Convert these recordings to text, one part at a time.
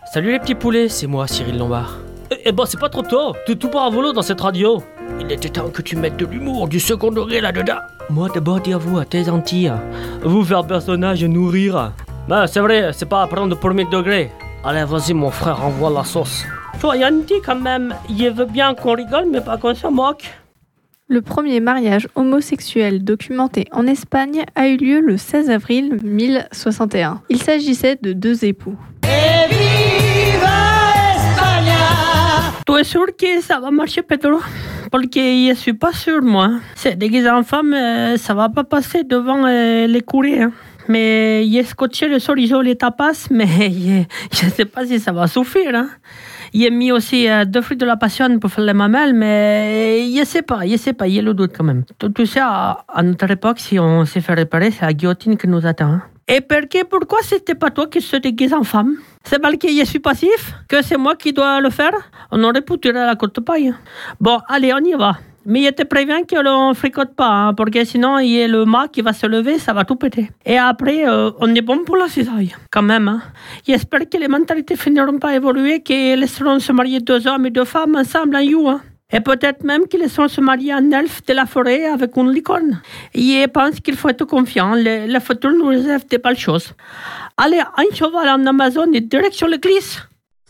Salut les petits poulets, c'est moi Cyril Lombard. Eh ben c'est pas trop tôt, tout part à volo dans cette radio. Il était temps que tu mettes de l'humour, du second degré là-dedans. Moi d'abord dis à vous, à tes Antilles, vous faire personnage et nous rire. Ben c'est vrai, c'est pas à prendre de premier degré. Allez vas-y mon frère, envoie la sauce. Toi Yanti quand même, il veut bien qu'on rigole mais pas qu'on se moque. Le premier mariage homosexuel documenté en Espagne a eu lieu le 16 avril 1061. Il s'agissait de deux époux. Et viva España! Tu es sûr que ça va marcher, Pedro? Parce que je suis pas sûr, moi. C'est déguisé en femme, ça va pas passer devant les courriers. Hein. Mais j'ai scotché le chorizo, les tapas, mais je sais pas si ça va suffire. Hein. J'ai mis aussi 2 fruits de la passion pour faire les mamelles, mais je sais pas, j'ai le doute quand même. Tu sais, à notre époque, si on s'est fait réparer, c'est la guillotine qui nous attend. Hein. Et pourquoi c'était pas toi qui se déguise en femme? C'est parce que je suis passif? Que c'est moi qui dois le faire? On aurait pu tirer la côte paille. Bon, allez, on y va. Mais je te préviens que l'on fricote pas, hein, parce que sinon, il y a le mât qui va se lever, ça va tout péter. Et après, on est bon pour la cisaille, quand même. Hein. J'espère que les mentalités finiront par évoluer, qu'ils laisseront se marier 2 hommes et 2 femmes ensemble en you. Hein. Et peut-être même qu'ils laisseront se marier en elfe de la forêt avec une licorne. Je pense qu'il faut être confiant, le futur nous réserve des belles choses. Allez, un cheval en Amazon et direction l'église.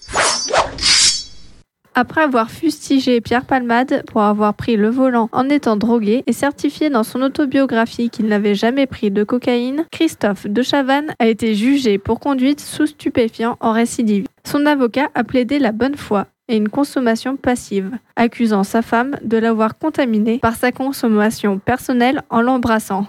Après avoir fustigé Pierre Palmade pour avoir pris le volant en étant drogué et certifié dans son autobiographie qu'il n'avait jamais pris de cocaïne, Christophe de Chavannes a été jugé pour conduite sous stupéfiants en récidive. Son avocat a plaidé la bonne foi et une consommation passive, accusant sa femme de l'avoir contaminé par sa consommation personnelle en l'embrassant.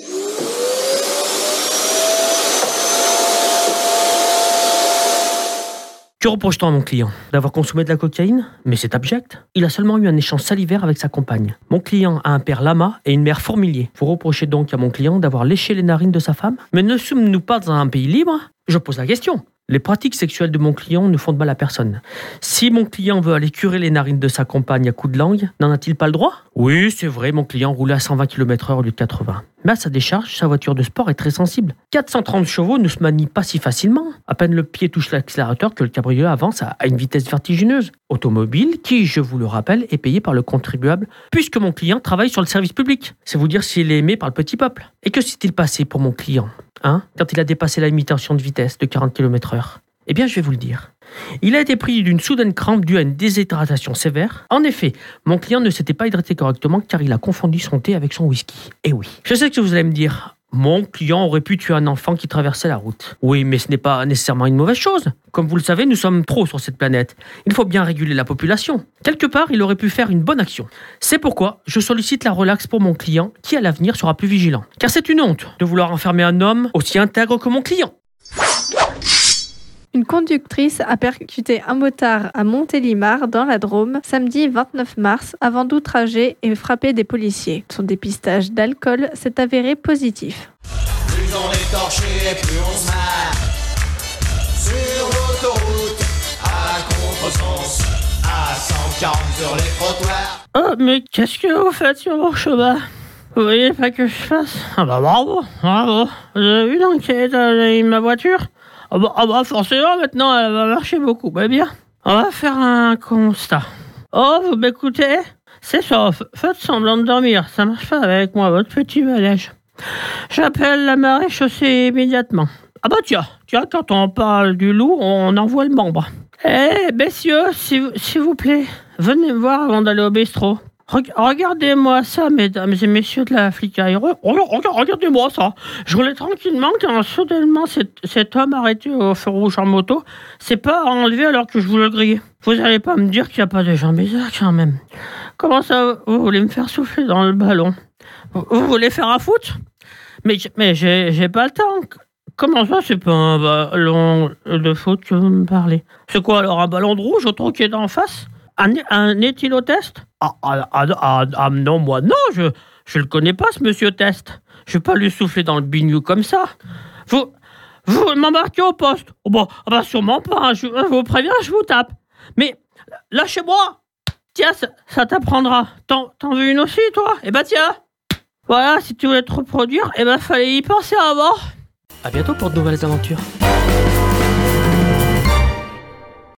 Que reproche-t-on à mon client? D'avoir consommé de la cocaïne? Mais c'est abject. Il a seulement eu un échange salivaire avec sa compagne. Mon client a un père lama et une mère fourmilier. Vous reprochez donc à mon client d'avoir léché les narines de sa femme? Mais ne sommes-nous pas dans un pays libre? Je pose la question. Les pratiques sexuelles de mon client ne font de mal à personne. Si mon client veut aller curer les narines de sa compagne à coups de langue, n'en a-t-il pas le droit? Oui, c'est vrai, mon client roulait à 120 km/h au lieu de 80. Mais à sa décharge, sa voiture de sport est très sensible. 430 chevaux ne se manient pas si facilement. À peine le pied touche l'accélérateur que le cabriolet avance à une vitesse vertigineuse. Automobile qui, je vous le rappelle, est payé par le contribuable puisque mon client travaille sur le service public. C'est vous dire s'il est aimé par le petit peuple. Et que s'est-il passé pour mon client quand il a dépassé la limitation de vitesse de 40 km/h? Eh bien, je vais vous le dire. Il a été pris d'une soudaine crampe due à une déshydratation sévère. En effet, mon client ne s'était pas hydraté correctement car il a confondu son thé avec son whisky. Eh oui. Je sais que vous allez me dire, mon client aurait pu tuer un enfant qui traversait la route. Oui, mais ce n'est pas nécessairement une mauvaise chose. Comme vous le savez, nous sommes trop sur cette planète. Il faut bien réguler la population. Quelque part, il aurait pu faire une bonne action. C'est pourquoi je sollicite la relaxe pour mon client qui, à l'avenir, sera plus vigilant. Car c'est une honte de vouloir enfermer un homme aussi intègre que mon client. Une conductrice a percuté un motard à Montélimar, dans la Drôme, samedi 29 mars, avant d'outrager et frapper des policiers. Son dépistage d'alcool s'est avéré positif. Plus on est torché, plus on se marre. Sur l'autoroute, à contresens, à 140 sur les trottoirs. Oh, mais qu'est-ce que vous faites sur vos chevaux? Vous voyez pas que je fasse? Ah bah bravo. Vous avez vu l'enquête de ma voiture? Ah bah forcément, maintenant, elle va marcher beaucoup. Bah bien, on va faire un constat. Oh, vous m'écoutez? C'est ça, faites semblant de dormir. Ça marche pas avec moi, votre petit manège. J'appelle la maréchaussée immédiatement. Ah bah tiens, quand on parle du loup, on envoie le membre. Eh, messieurs, s'il vous plaît, venez me voir avant d'aller au bistrot. Regardez-moi ça, mesdames et messieurs de la flicaille. Regardez-moi ça. Je roulais tranquillement quand soudainement cet homme arrêté au feu rouge en moto s'est pas enlevé alors que je voulais le griller. Vous allez pas me dire qu'il n'y a pas des gens bizarres quand même. Comment ça, vous voulez me faire souffler dans le ballon? Vous voulez faire un foot? Mais j'ai pas le temps. Comment ça, c'est pas un ballon de foot que vous me parlez? C'est quoi alors, un ballon de rouge au tronquet d'en face? Un éthylotest? Non, moi, non, je le connais pas, ce monsieur Test. Je vais pas lui souffler dans le bignou comme ça. Vous m'embarquez au poste? Oh bah, sûrement pas, hein. Je vous préviens, je vous tape. Mais, lâchez-moi! Tiens, ça t'apprendra. T'en veux une aussi, toi? Eh bah, tiens! Voilà, si tu voulais te reproduire, eh bah, fallait y penser avant. À bientôt pour de nouvelles aventures.